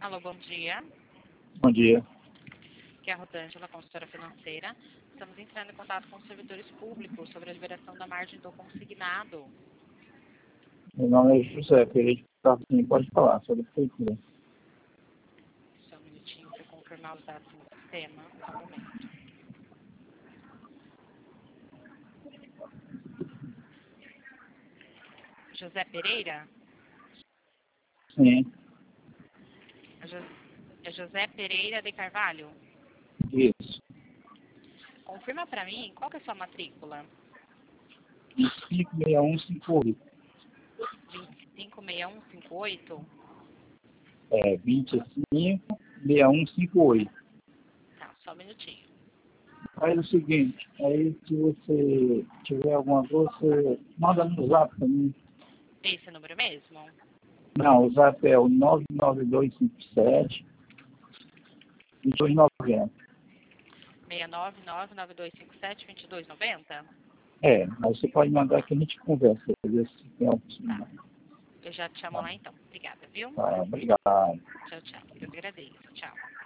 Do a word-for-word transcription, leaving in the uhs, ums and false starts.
Alô, bom dia. Bom dia. Aqui é a Rosângela, consultora financeira. Estamos entrando em contato com os servidores públicos sobre a liberação da margem do consignado. Meu nome é José Pereira de Carlinhos. Pode falar sobre a prefeitura. Só um minutinho para confirmar os dados no sistema. Só um momento. José Pereira? Sim, É Jo- é José Pereira de Carvalho? isso. Confirma para mim qual que é a sua matrícula. cinco seis um cinco oito. vinte e cinco seis um cinco oito? É, vinte e cinco seis um cinco oito. Tá, só um minutinho. Faz o seguinte, aí se você tiver alguma coisa, você manda no zap pra mim. Esse número mesmo? Não, o zap é o nove nove dois cinco sete dois nove zero. seis nove nove nove dois cinco sete dois dois nove zero? É, aí você pode mandar que a gente conversa, ver se tem alguma Tá. possibilidade. Eu já te chamo lá então. Obrigada, viu? Tá, obrigado. Tchau, tchau. Eu agradeço. Tchau.